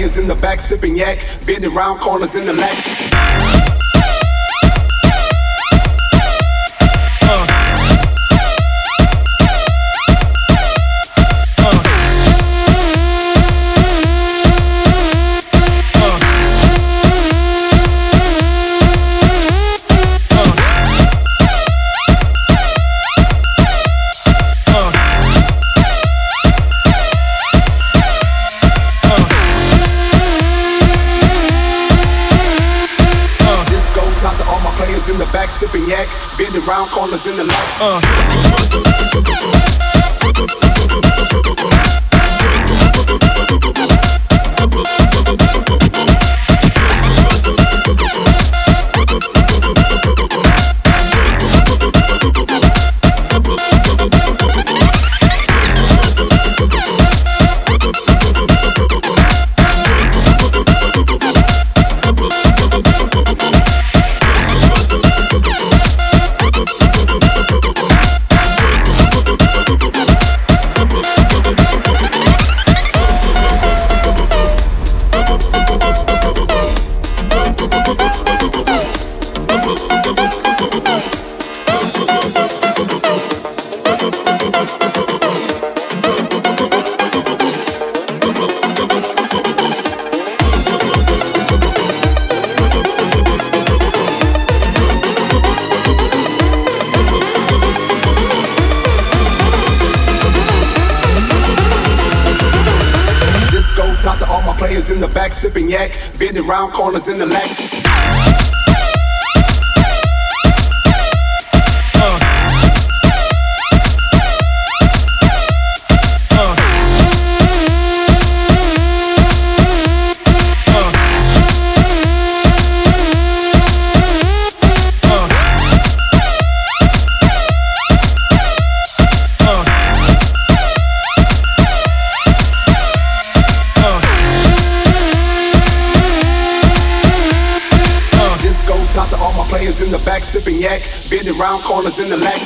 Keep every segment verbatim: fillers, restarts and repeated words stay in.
players in the back sipping yak, bending round corners in the lack. In the back sipping yak, bending round corners in the light. Uh. Out to all my players in the back sipping yak, bending round corners in the lack. Players in the back sipping yak, bending round corners in the lack.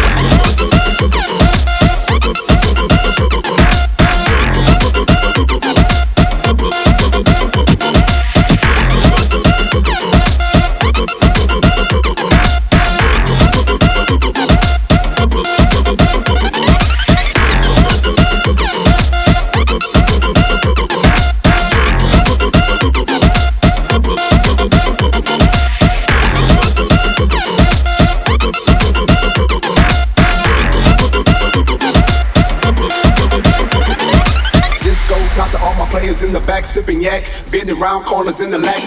Out to all my players in the back sipping yak, bending round corners in the lack.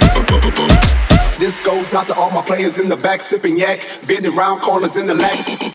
This goes out to all my players in the back sipping yak, bending round corners in the lack.